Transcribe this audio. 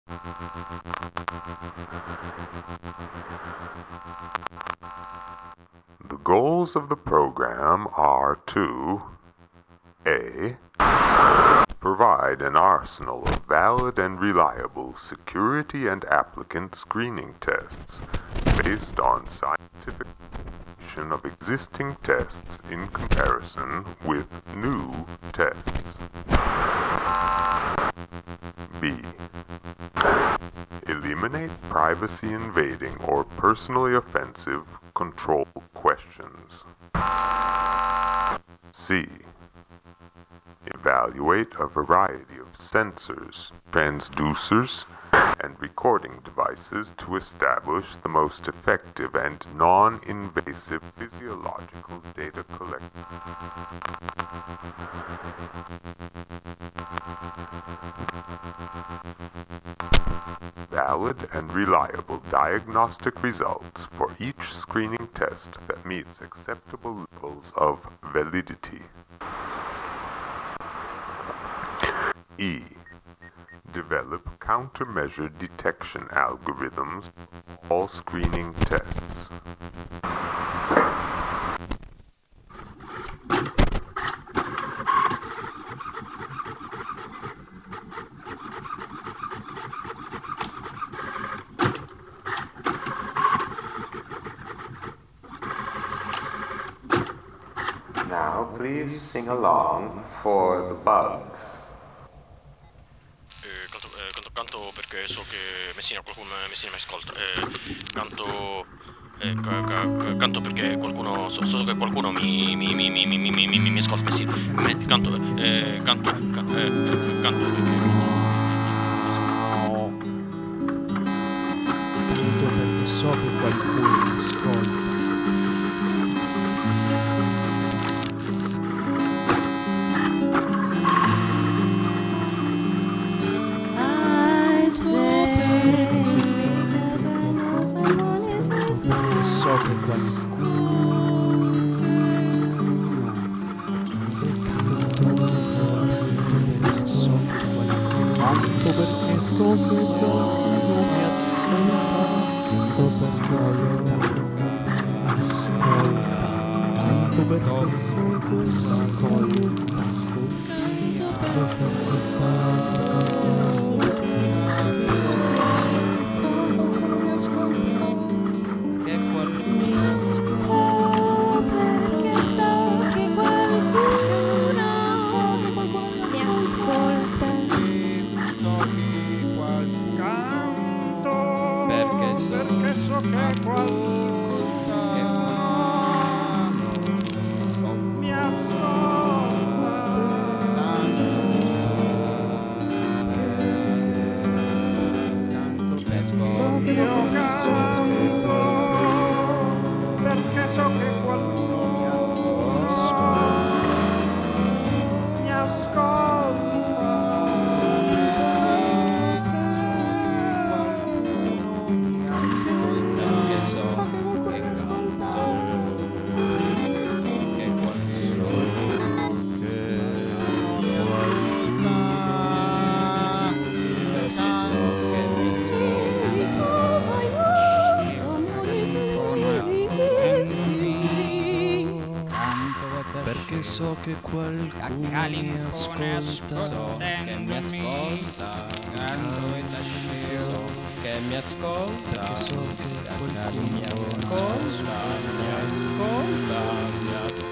The goals of the program are to A. Provide an arsenal of valid and reliable security and applicant screening tests based on scientific evaluation of existing tests in comparison with new tests. B. Eliminate privacy-invading or personally offensive control questions. C. Evaluate a variety of sensors, transducers, and recording devices to establish the most effective and non-invasive physiological data collection. Valid and reliable diagnostic results for each screening test that meets acceptable levels of validity. E. Develop countermeasure detection algorithms for all screening tests. Now please sing along for the bugs. Canto perché so che Messina mi ascolta. Canto perché qualcuno so che qualcuno mi ascolta. Messina. Canto perché so che qualcuno mi ascolta. So che so che qualcuno mi ascolta, che mi ascolta, che mi ascolta, perché so che qualcuno mi ascolta, mi ascolta, mi ascolta.